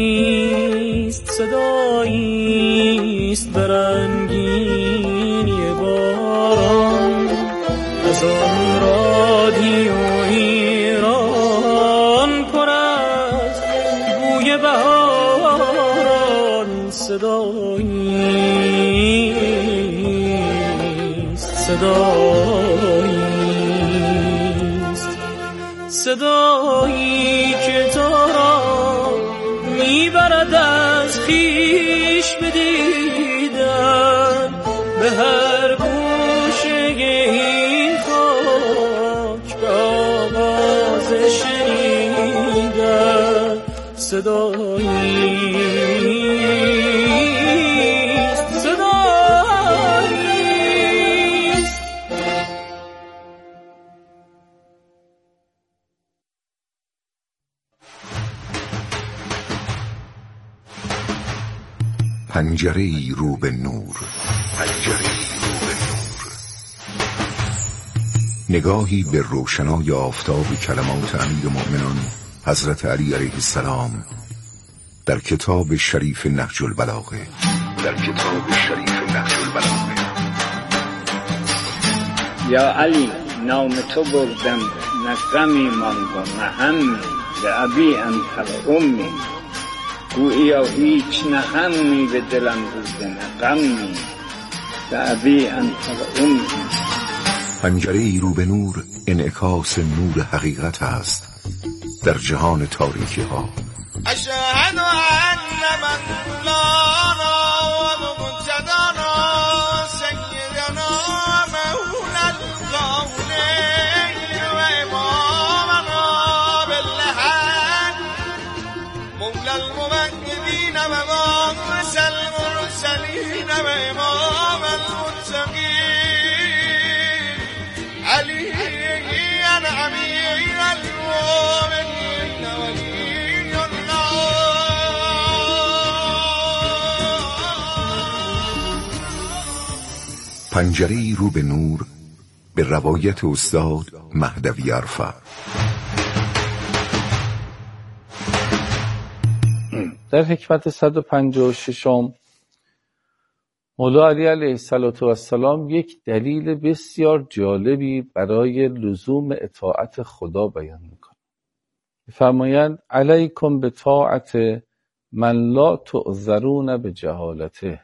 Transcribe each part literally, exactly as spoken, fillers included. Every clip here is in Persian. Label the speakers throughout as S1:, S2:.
S1: صداییست صداییست برنگینی باران از آن رادیو ایران پر از بوی بهاران صداییست صداییست صدایی که تو را میبرد از خویش بدیدن به هر گوشه این خاک به آواز شنیدن صداییست صداییست.
S2: پنجره‌ای رو به نور، پنجره‌ای رو به نور، نگاهی به روشنای آفتاب کلمات امیرالمؤمنان حضرت علی علیه السلام در کتاب شریف نهج البلاغه، در کتاب شریف نهج البلاغه.
S3: یا علی نام تو بردم نه غمی ماند و نه همی، به ابی انت و امی گوییا هیچ نه همی به دلم بوده نه غمی، به ابی انت و امی.
S2: پنجره‌ای رو به نور انعکاس نور حقیقت است در جهان تاریکی ها.
S4: اشهد ان مولانا و مجدنا سیدنا مولا القولین و امامنا بالحق مولا الموحدین و وارث المرسلین و امام المتقین علی امیر المؤمنین ولی الله.
S2: پنجره‌ای رو به نور به روایت استاد مهدوی عرفه.
S5: در حکمت صد و پنجاه و شش مولا علی علیه السلام یک دلیل بسیار جالبی برای لزوم اطاعت خدا بیان میکنه. فرمایند علیکم به طاعت من لا تعذرون به جهالته.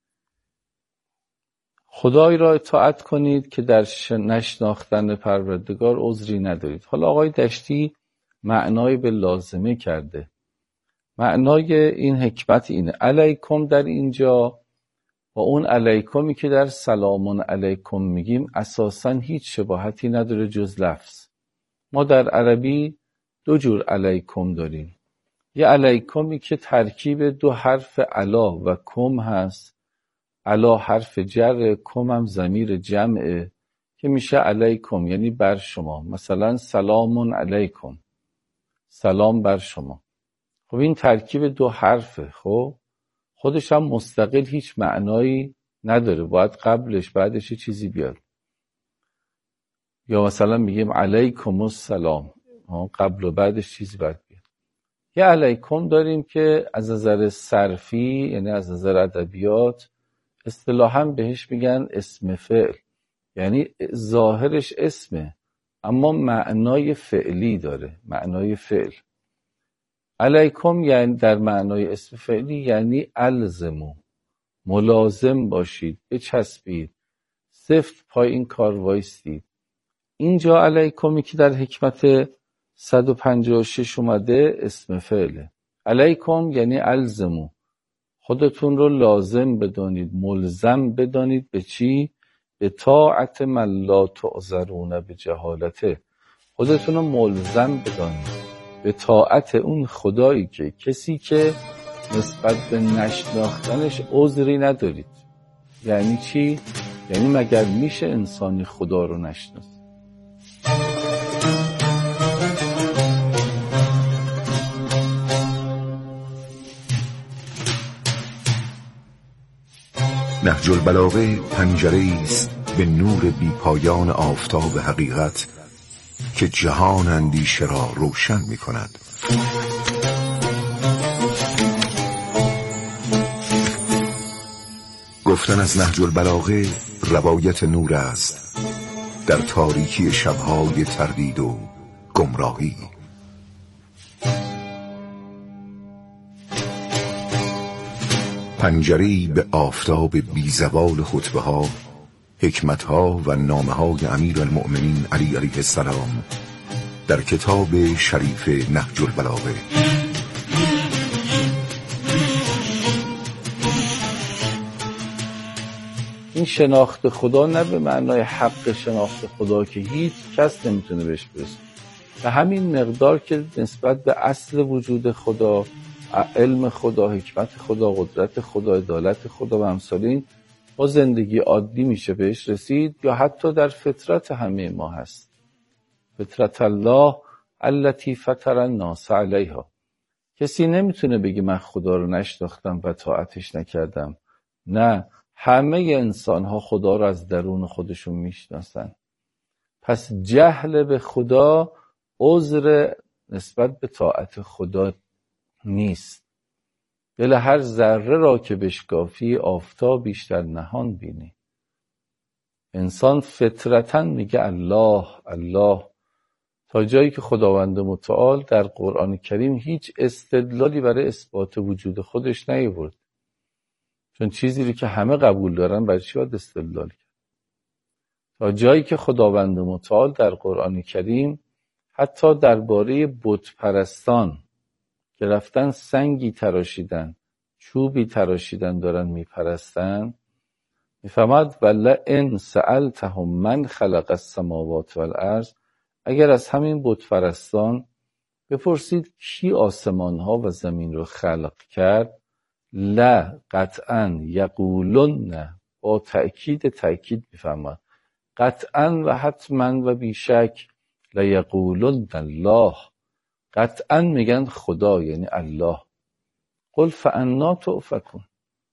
S5: خدای را اطاعت کنید که در نشناختن پروردگار عذری ندارید. حالا آقای دشتی معنای به لازمه کرده. معنای این حکمت اینه علیکم در اینجا و اون علیکمی که در سلام علیکم میگیم اساساً هیچ شباهتی نداره جز لفظ. ما در عربی دو جور علیکم داریم. یه علیکمی که ترکیب دو حرف علا و کم هست. علا حرف جر، کم هم ضمیر جمعه که میشه علیکم یعنی بر شما. مثلا سلام علیکم، سلام بر شما. خب این ترکیب دو حرفه. خب خودش هم مستقل هیچ معنایی نداره، باید قبلش بعدش چیزی بیاد. یا مثلا میگیم علیکم السلام، قبل و بعدش چیزی باید بیاد. یه علیکم داریم که از نظر صرفی یعنی از نظر ادبیات اصطلاحاً بهش میگن اسم فعل، یعنی ظاهرش اسمه اما معنای فعلی داره، معنای فعل. علیکم یعنی در معنای اسم فعلی یعنی الزمو، ملازم باشید، بچسبید، سفت پای این کار وایستید. اینجا علیکمی که در حکمت صد و پنجاه و شش اومده اسم فعله. علیکم یعنی الزمو، خودتون رو لازم بدانید، ملزم بدانید به چی؟ به طاعت من لا تعذرون به جهالته. خودتون رو ملزم بدانید به طاعت اون خدایی که کسی که نسبت به نشناختنش عذری ندارید. یعنی چی؟ یعنی مگر میشه انسانی خدا رو نشناسه؟
S2: نهج البلاغه پنجره‌ای است به نور بیپایان آفتاب حقیقت که جهان اندیشه را روشن می کند. گفتن از نهج البلاغه روایت نور است در تاریکی شبهای تردید و گمراهی. پنجره‌ای به آفتاب بیزوال خطبه ها، حکمت ها و نامه های امیر المؤمنین علی علیه السلام در کتاب شریف نهج البلاغه.
S5: این شناخت خدا نه به معنای حق شناخت خدا که هیچ کس نمیتونه بهش برسه، به همین مقدار که نسبت به اصل وجود خدا، علم خدا، حکمت خدا، قدرت خدا، عدالت خدا و امثال این با زندگی عادی میشه بهش رسید، یا حتی در فطرت همه ما هست. فطرت الله التي فطر الناس علیها. کسی نمیتونه بگه من خدا رو نشناختم و طاعتش نکردم. نه، همه انسان ها خدا رو از درون خودشون میشناسن. پس جهل به خدا عذر نسبت به طاعت خدا نیست. دل هر ذره را که بشکافی آفتاب بیشتر نهان بینی. انسان فطرتاً میگه الله الله، تا جایی که خداوند متعال در قرآن کریم هیچ استدلالی برای اثبات وجود خودش نیاورد. چون چیزی رو که همه قبول دارن برای چی باید استدلال کرد؟ تا جایی که خداوند متعال در قرآن کریم حتی درباره بت پرستان که رفتن سنگی تراشیدن، چوبی تراشیدن دارن میپرستن، میفهمد ولئن سألتهم من خلق السماوات والارض، اگر از همین بت پرستان بپرسید کی آسمان ها و زمین رو خلق کرد، لا قطعا یقولن، با تأکید تأکید میفهمد، قطعا و حتما و بیشک لیقولن الله، قطعا میگن خدا یعنی الله. قل فانا تؤفکون،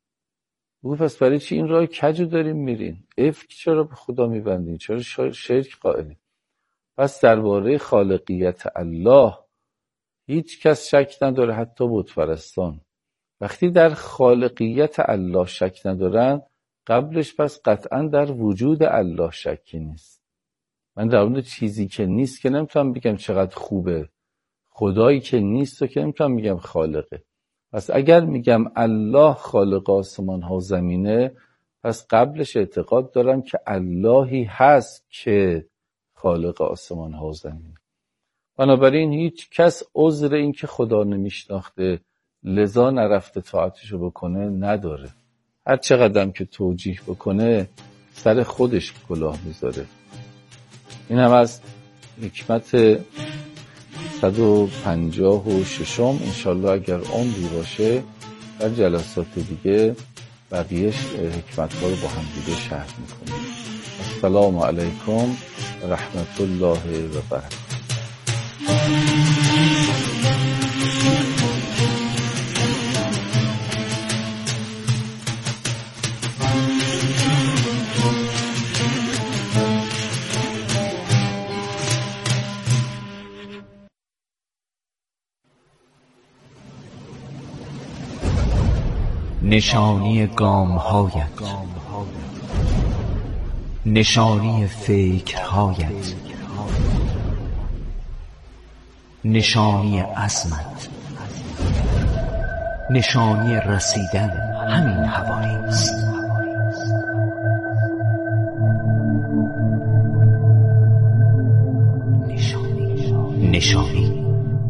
S5: بگو پس برای چی این راه کجو داریم میرین؟ افک چرا به خدا میبندین؟ چرا شرک قائلین؟ پس درباره خالقیت الله هیچ کس شک نداره، حتی بت پرستان. وقتی در خالقیت الله شک ندارن، قبلش پس قطعا در وجود الله شکی نیست. من در اون چیزی که نیست که نمیتونم بگم چقدر خوبه، خدایی که نیست و که نمیتونم بگم خالقه. پس اگر میگم الله خالق آسمان ها و زمینه، پس قبلش اعتقاد دارم که اللهی هست که خالق آسمان ها و زمینه. بنابراین هیچ کس عذر این که خدا نمیشناخته لذا نرفته طاعتشو بکنه نداره. هر چقدرم که توجیه بکنه سر خودش کلاه میذاره. این هم از حکمت صد و پنجاه و ششم. انشالله اگر عمری باشه در جلسات دیگه بقیهش حکمت ها رو با هم دیگه شرح میکنیم. السلام علیکم و رحمت الله و برکاته.
S6: نشانی گام‌هایت، نشانی فکرهایت، نشانی عزمت، نشانی رسیدن همین حوالی است. نشانی نشانی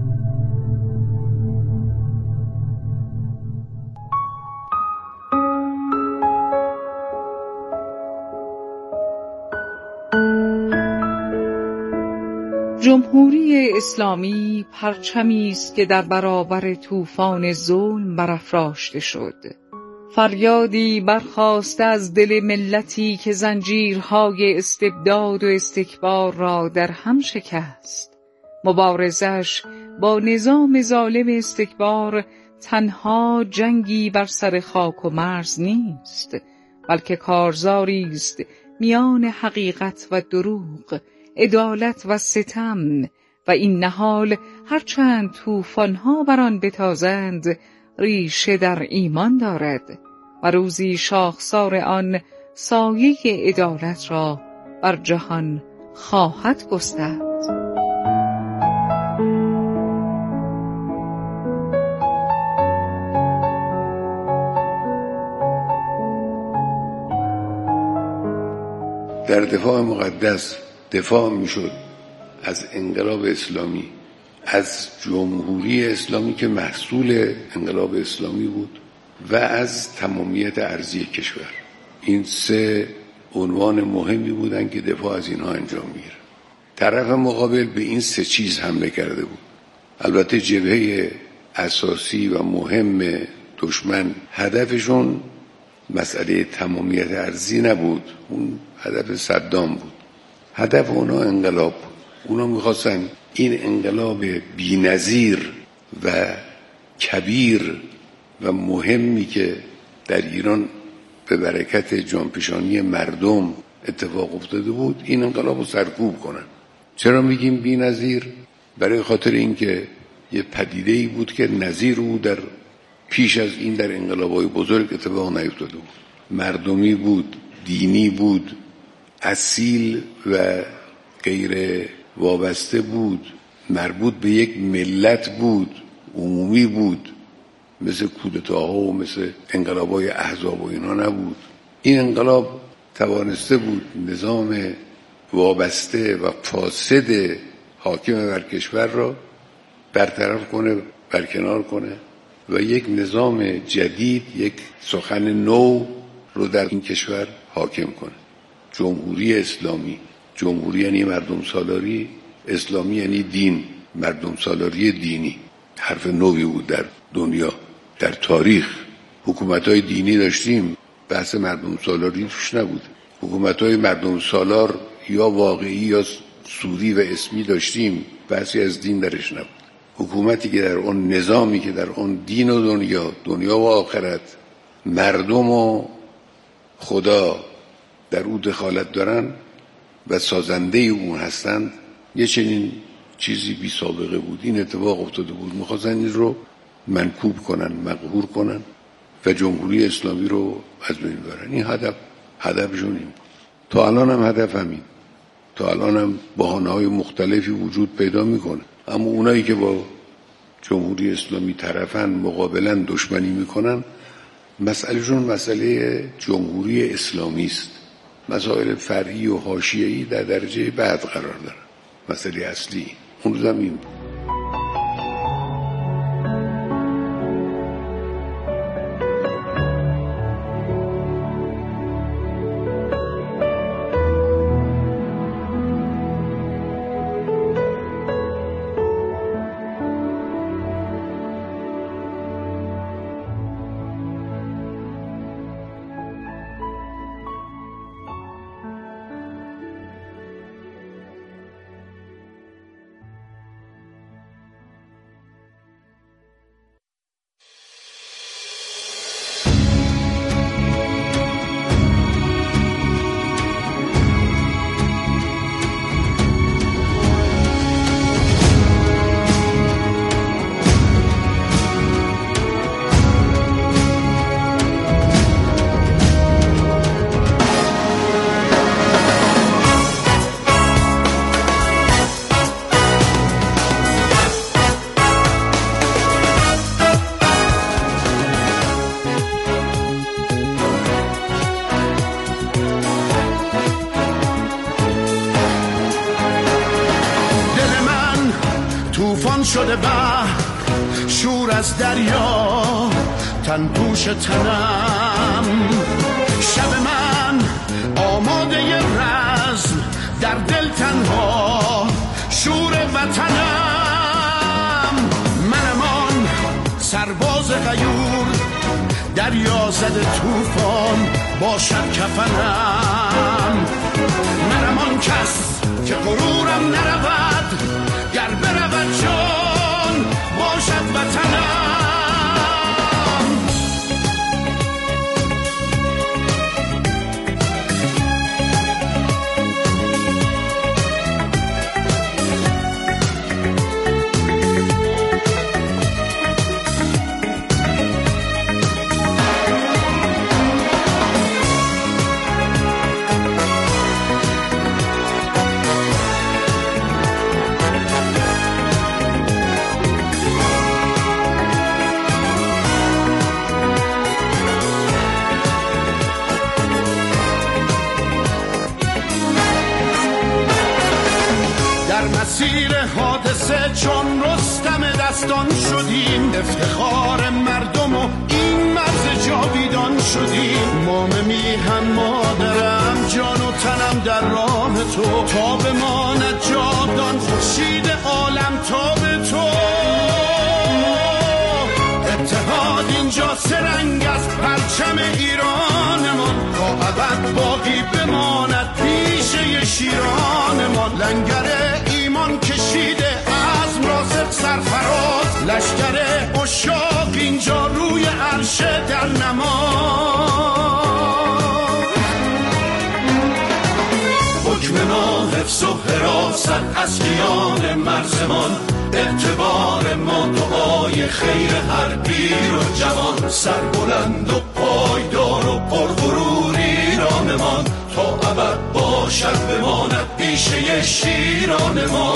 S7: جمهوری اسلامی پرچمی است که در برابر طوفان ظلم برافراشته شد. فریادی برخاسته از دل ملتی که زنجیرهای استبداد و استکبار را در هم شکست. مبارزش با نظام ظالم استکبار تنها جنگی بر سر خاک و مرز نیست، بلکه کارزاری است میان حقیقت و دروغ، عدالت و ستم، و این نهال هرچند طوفان‌ها بر آن بتازند ریشه در ایمان دارد. و روزی شاخسار آن سایه عدالت را بر جهان خواهد گسترد.
S8: در دفاع مقدس دفاع میشد از انقلاب اسلامی، از جمهوری اسلامی که محصول انقلاب اسلامی بود و از تمامیت ارضی کشور. این سه عنوان مهمی بودن که دفاع از اینها انجام میگیره. طرف مقابل به این سه چیز حمله کرده بود. البته جبهه اساسی و مهم دشمن هدفشون مسئله تمامیت ارضی نبود، اون هدف صدام بود. هدف اونا انقلاب بود. اونا میخواستن این انقلاب بی‌نظیر و کبیر و مهمی که در ایران به برکت جانپیشانی مردم اتفاق افتاده بود، این انقلاب رو سرکوب کنن. چرا میگیم بی‌نظیر؟ برای خاطر اینکه یه پدیده‌ای بود که نظیر او در پیش از این در انقلاب‌های بزرگ اتفاق نیفتاده بود. مردمی بود، دینی بود، اصیل و غیر وابسته بود، مربوط به یک ملت بود، عمومی بود، مثل کودتاها و مثل انقلاب‌های احزاب و اینا نبود. این انقلاب توانسته بود نظام وابسته و فاسد حاکم بر کشور را برطرف کنه، برکنار کنه و یک نظام جدید، یک سخن نو رو در این کشور حاکم کنه. جمهوری اسلامی. جمهوری یعنی مردم سالاری، اسلامی یعنی دین، مردم سالاری دینی. حرف نوی بود در دنیا. در تاریخ حکومت‌های دینی داشتیم، بحث مردم سالاری توش نبود. حکومت‌های مردم سالار یا واقعی یا سوری و اسمی داشتیم، بحثی از دین درش نبود. حکومتی که در اون نظامی که در اون دین و دنیا، دنیا و آخرت، مردم و خدا در او دخالت دارن و سازنده اون هستند، یه چنین چیزی بی سابقه بود. این اتفاق افتاده بود. می‌خواستن این رو منکوب کنن، مقهور کنن و جمهوری اسلامی رو از بین ببرن. این هدف هدفشون این بود. تا الان هم هدف همین. تا الان هم بهانه‌های مختلفی وجود پیدا میکنه، اما اونایی که با جمهوری اسلامی طرفن، مقابلن، دشمنی میکنن، مسئلهشون مسئله جمهوری اسلامی است. مسائل فرعی و حاشیه‌ای در درجه بعد قرار دارن. مسئله اصلی اون روز هم این بود.
S9: شده بحر شور از دریا تن پوش تنم، شب من آماده رزم در دل تنها شور وطنم. منم آن سرباز غیور دریا زده طوفان باشد کفنم. منم آن کس که غرورم نرود گر برود جان باشد وطنم. حادثه چون رستم دستان شدیم، افتخار مردم و این مرز جاویدان شدیم. مام میهن مادرم جان و تنم در راه تو، تا بماند جاودان خورشید عالم تا به تو. اتحاد اینجا سرنگ از پرچم ایرانمان، تا ابد باقی بماند پیشه شیرانمان. لنگر ایمان کشیده عزم را سرفراز، لشکر عشاق اینجا روی عرش در نماز. حکم ما حفظ و حراست از کیان مرزمان، اعتبار ما دعای خیر هر پیر و جوان. سربلند و پایدار و پرغرور ایرانمان، تا ابد باشد بماند پیشه شیران ما.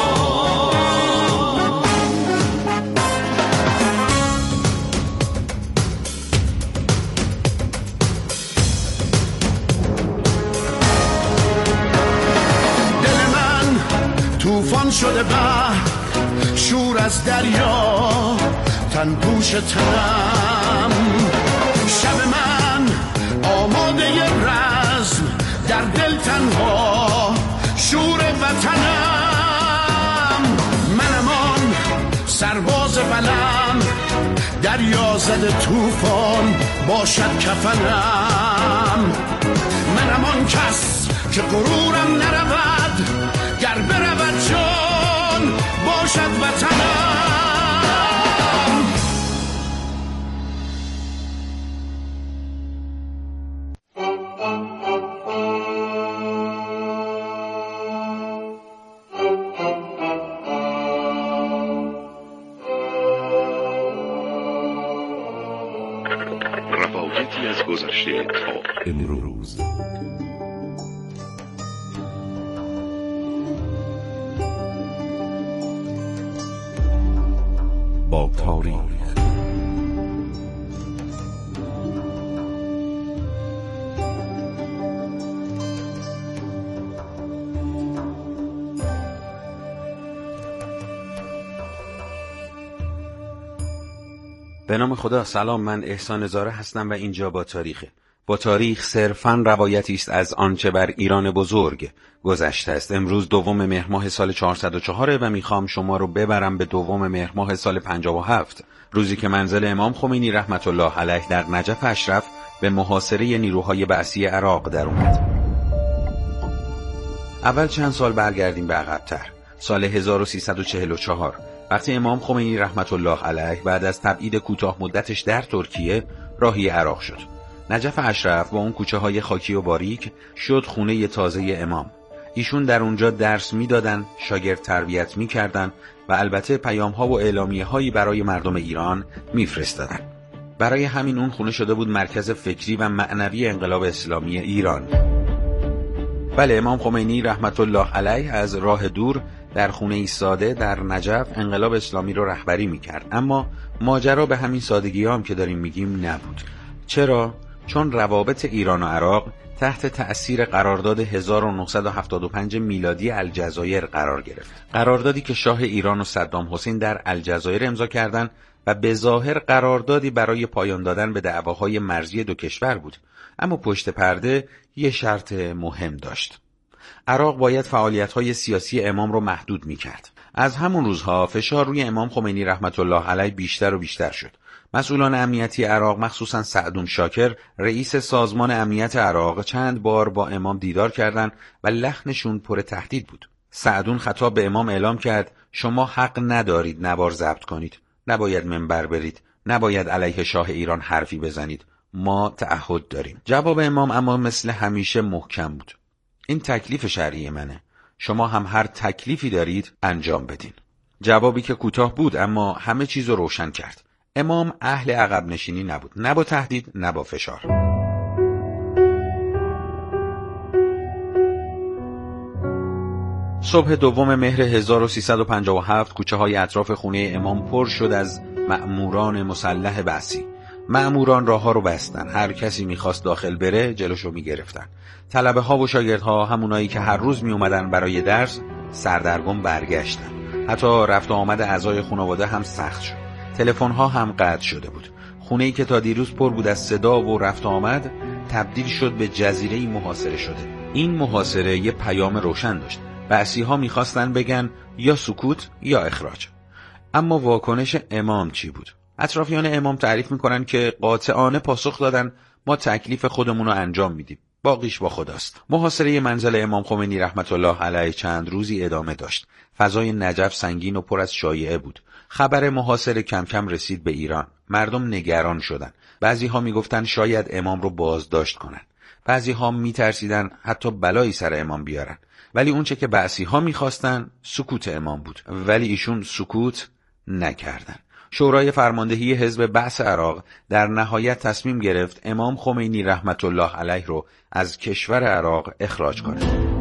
S9: دل من طوفان شده بحر، شور از دریا تن پوش تنم. شب من آماده رزم، در دل تنها شور وطنم. منم آن سرباز بلند، دریا زده طوفان باشد کفنم. منم آن کس که غرورم نرود، گر برود جان باشد وطنم.
S2: روایتی از گذشته تا امروز. با تاریخ.
S10: به نام خدا. سلام، من احسان زاره هستم و اینجا با تاریخه. با تاریخ صرفاً روایتی است از آنچه بر ایران بزرگ گذشته است. امروز دوم مهر ماه سال چهارصد و چهار و میخوام شما رو ببرم به دوم مهر ماه سال پنجاه و هفت، روزی که منزل امام خمینی رحمت الله علیه در نجف اشرف به محاصره نیروهای بعثی عراق در اومد. اول چند سال برگردیم به عقب‌تر. سال هزار و سیصد و چهل و چهار وقتی امام خمینی رحمت الله علیه بعد از تبعید کوتاه مدتش در ترکیه راهی عراق شد. نجف اشرف با اون کوچه های خاکی و باریک شد خونه تازه امام. ایشون در اونجا درس میدادن، شاگرد تربیت میکردن و البته پیام ها و اعلامیه هایی برای مردم ایران میفرستادن. برای همین اون خونه شده بود مرکز فکری و معنوی انقلاب اسلامی ایران. بله، امام خمینی رحمت الله علیه از راه دور در خونه ای ساده در نجف انقلاب اسلامی رو رهبری میکرد، اما ماجرا به همین سادگی هم که داریم میگیم نبود. چرا؟ چون روابط ایران و عراق تحت تأثیر قرارداد هزار و نهصد و هفتاد و پنج میلادی الجزایر قرار گرفت. قراردادی که شاه ایران و صدام حسین در الجزایر امضا کردند و به ظاهر قراردادی برای پایان دادن به دعواهای مرزی دو کشور بود، اما پشت پرده یه شرط مهم داشت. عراق باید فعالیت‌های سیاسی امام رو محدود می‌کرد. از همون روزها فشار روی امام خمینی رحمت الله علیه بیشتر و بیشتر شد. مسئولان امنیتی عراق، مخصوصاً سعدون شاکر رئیس سازمان امنیت عراق، چند بار با امام دیدار کردند و لحنشون پر تهدید بود. سعدون خطاب به امام اعلام کرد شما حق ندارید نوار ضبط کنید، نباید منبر برید، نباید علیه شاه ایران حرفی بزنید، ما تعهد داریم. جواب امام اما مثل همیشه محکم بود. این تکلیف شرعی منه، شما هم هر تکلیفی دارید انجام بدین. جوابی که کوتاه بود اما همه چیز رو روشن کرد. امام اهل عقب نشینی نبود، نه با تهدید نه با فشار. صبح دوم مهر هزار و سیصد و پنجاه و هفت کوچه های اطراف خونه امام پر شد از مأموران مسلح بعثی. مأموران راه ها رو بستن، هر کسی میخواست داخل بره جلوشو میگرفتن. طلبه ها و شاگردها، همونایی که هر روز می اومدن برای درس، سردرگم برگشتن. حتی رفت و آمد اعضای خانواده هم سخت شد. تلفن‌ها هم قطع شده بود. خونه‌ای که تا دیروز پر بود از صدا و رفت و آمد تبدیل شد به جزیره‌ای محاصره شده. این محاصره یه پیام روشن داشت. بعثی‌ها می‌خواستن بگن یا سکوت یا اخراج. اما واکنش امام چی بود؟ اطرافیان امام تعریف می‌کنن که قاطعانه پاسخ دادن ما تکلیف خودمون رو انجام میدیم. باقیش با خداست. محاصره منزل امام خمینی رحمت الله علیه چند روزی ادامه داشت. فضای نجف سنگین و پر از شایعه بود. خبر محاصره کم کم رسید به ایران. مردم نگران شدن. بعضی ها می گفتن شاید امام رو بازداشت کنن. بعضی ها می ترسیدن حتی بلایی سر امام بیارن. ولی اونچه که بعضی ها می خواستن سکوت امام بود. ولی ایشون سکوت نکردن. شورای فرماندهی حزب بعث عراق در نهایت تصمیم گرفت امام خمینی رحمت الله علیه رو از کشور عراق اخراج کنه.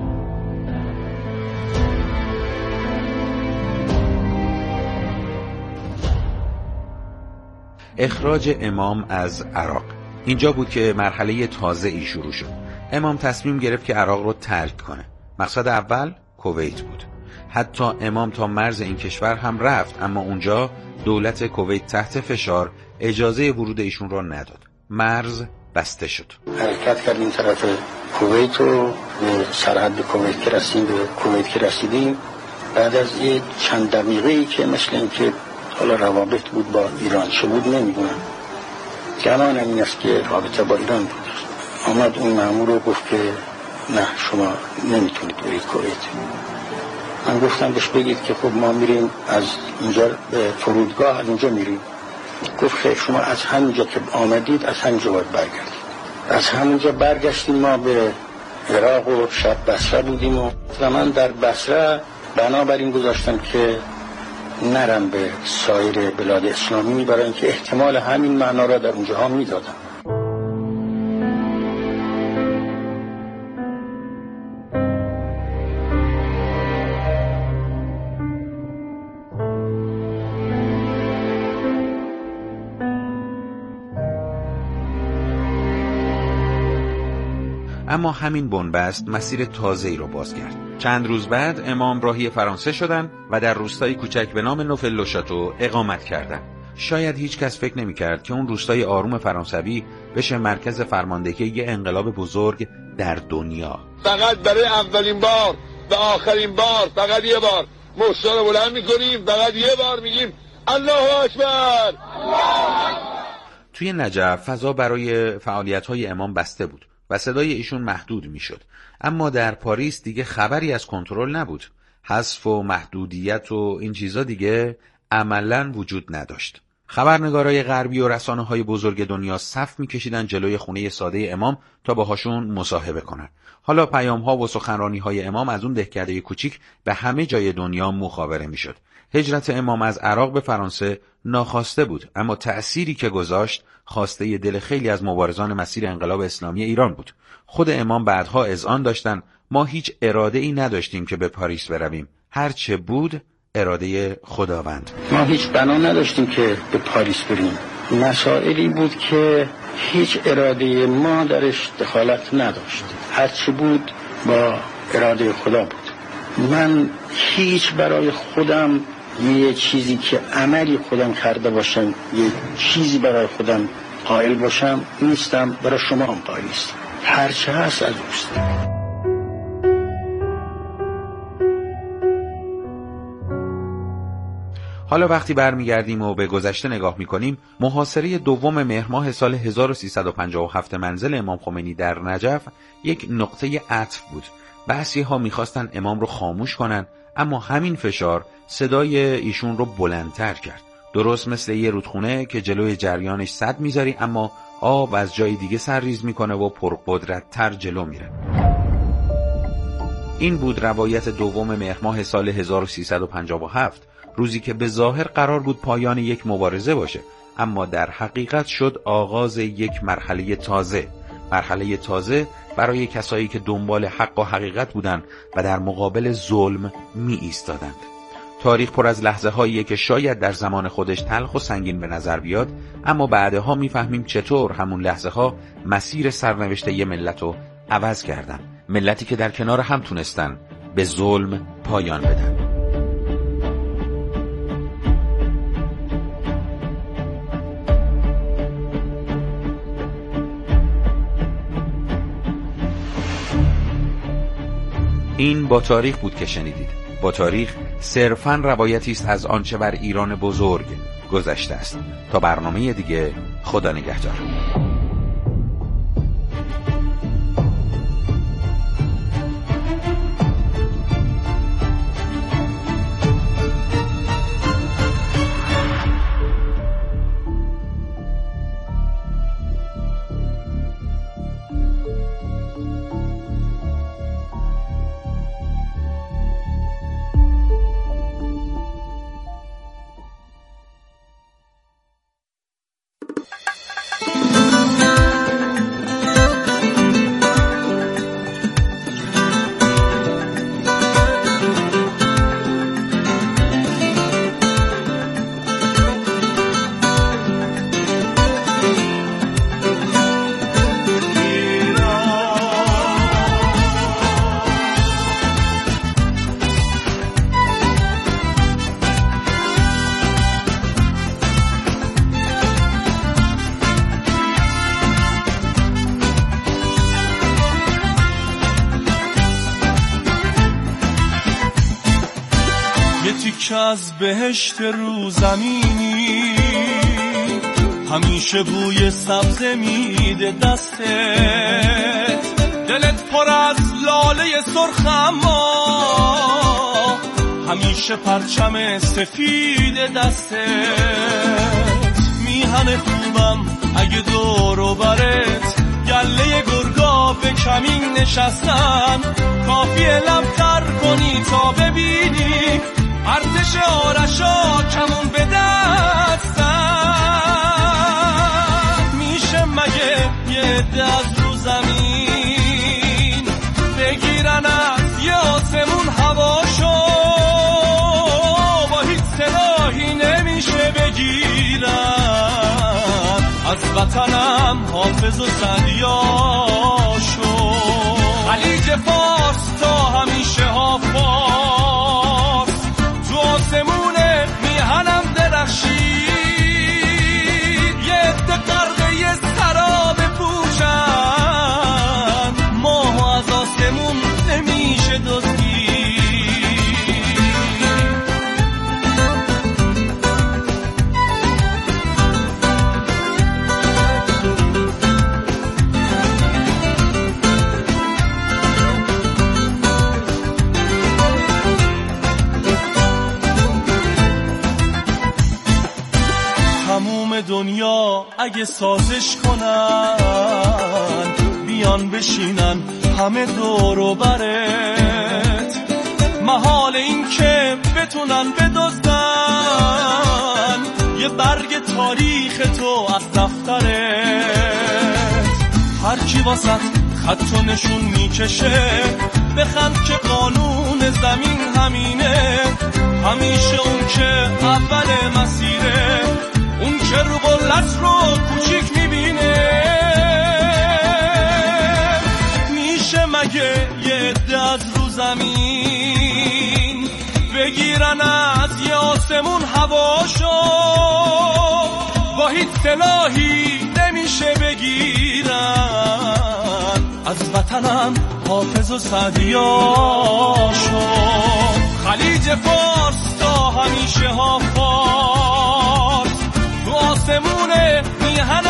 S10: اخراج امام از عراق. اینجا بود که مرحله تازه‌ای شروع شد. امام تصمیم گرفت که عراق رو ترک کنه. مقصد اول کویت بود. حتی امام تا مرز این کشور هم رفت، اما اونجا دولت کویت تحت فشار اجازه ورود ایشون را نداد. مرز بسته شد.
S11: حرکت کردیم طرف کویت و به سرحد کویت که رسیدیم به کویت که رسیدیم بعد از یه چند دقیقه‌ای که مثل این که حالا روابط بود با ایران چه بود نمیدونم، گمان این است که رابطه با ایران بود. آمد اون مأمور رو گفت که نه شما نمیتونید برید کویت. من گفتم بهش بگید که خب ما میریم از اینجا به فرودگاه، از اینجا میریم. گفت خیر شما از همینجا که آمدید از همینجا باید برگردید. از همینجا برگشتیم. ما به عراق و شب بصره بودیم و من در بصره بنابراین گذاشتم که نرم به سایر بلاد اسلامی، برای اینکه احتمال همین معنا را در اونجا ها میدادم.
S10: اما همین بنبست مسیر تازه‌ای رو باز کرد. چند روز بعد امام راهی فرانسه شدند و در روستای کوچک به نام نوفل-لو-شاتو اقامت کردند. شاید هیچ کس فکر نمی‌کرد که اون روستای آروم فرانسوی بشه مرکز فرماندهی یه انقلاب بزرگ در دنیا.
S4: فقط برای اولین بار و آخرین بار، فقط یه بار مشت رو بلند می‌کنیم، فقط یه بار میگیم الله اکبر.
S10: توی نجف فضا برای فعالیت‌های امام بسته بود و صدای ایشون محدود میشد. اما در پاریس دیگه خبری از کنترل نبود. حذف و محدودیت و این چیزا دیگه عملاً وجود نداشت. خبرنگارای غربی و رسانه‌های بزرگ دنیا صف می‌کشیدن جلوی خونه ساده امام تا باهاشون مصاحبه کنن. حالا پیام‌ها و سخنرانی‌های امام از اون دهکده کوچیک به همه جای دنیا مخابره میشد. هجرت امام از عراق به فرانسه ناخواسته بود، اما تأثیری که گذاشت خواسته دل خیلی از مبارزان مسیر انقلاب اسلامی ایران بود. خود امام بعدها اذعان داشتن ما هیچ اراده ای نداشتیم که به پاریس برویم. هر چه بود اراده خداوند.
S11: ما هیچ بنا نداشتیم که به پاریس بریم. مسائلی بود که هیچ اراده ما درش دخالت نداشت. هر چه بود با اراده خدا بود. من هیچ برای خودم یه چیزی که عملی خودم کرده باشم، یه چیزی برای خودم قائل باشم نیستم، برای شما هم قائل نیستم. هر چه هست از اوست.
S10: حالا وقتی برمیگردیم و به گذشته نگاه میکنیم، محاصره دوم مهر ماه سال هزار و سیصد و پنجاه و هفت منزل امام خمینی در نجف یک نقطه عطف بود. بعضی ها میخواستن امام رو خاموش کنن، اما همین فشار صدای ایشون رو بلندتر کرد. درست مثل یه رودخونه که جلوی جریانش سد میذاری اما آب از جای دیگه سرریز میکنه و پرقدرت‌تر جلو میره. این بود روایت دوم مهر ماه سال هزار و سیصد و پنجاه و هفت، روزی که به ظاهر قرار بود پایان یک مبارزه باشه، اما در حقیقت شد آغاز یک مرحله تازه. مرحله تازه برای کسایی که دنبال حق و حقیقت بودند و در مقابل ظلم می ایستادند. تاریخ پر از لحظه هاییه که شاید در زمان خودش تلخ و سنگین به نظر بیاد، اما بعدها می فهمیم چطور همون لحظه ها مسیر سرنوشت یه ملت رو عوض کردن. ملتی که در کنار هم تونستن به ظلم پایان بدن. این با تاریخ بود که شنیدید. با تاریخ صرفاً روایتی است از آنچه بر ایران بزرگ گذشته است. تا برنامه دیگه، خدا نگهدار.
S9: که از بهشت رو زمینی همیشه بوی سبز میده دستت، دلت پر از لاله سرخ اما همیشه پرچم سفید دستت. میهن خوبم اگه دور و برت گله گرگا به کمین نشستن، کافیه لبتر کنی تا ببینی ارتش آرشا کمون به دستن. میشه مگه یه عده از رو زمین بگیرن از یه آسمون هواشو، با هیچ سلاحی نمیشه بگیرن از وطنم حافظ و سعدیاشو. خلیج فارس تا همیشه حافظ تو آسمونه میهنم درخشید، یه عده غرقه یه سراب پوشن، ماهو از آسمون نمیشه دزدید. دنیا اگه سازش کنن بیان بشینن همه دور و برت، محال این که بتونن بدزدن یه برگ تاریخ تو از دفترت. هر کی واسط خط و نشون میکشه بخند که قانون زمین همینه، همیشه اون که اول مسیره، اون که رو قلت رو کوچیک میبینه. میشه مگه یه عده از رو زمین بگیرن از یه آسمون هواشو، با هیچ سلاحی نمیشه بگیرن از وطنم حافظ و سعدیاشو. خلیج فارس تا همیشه حافظ تو آسمونه میهن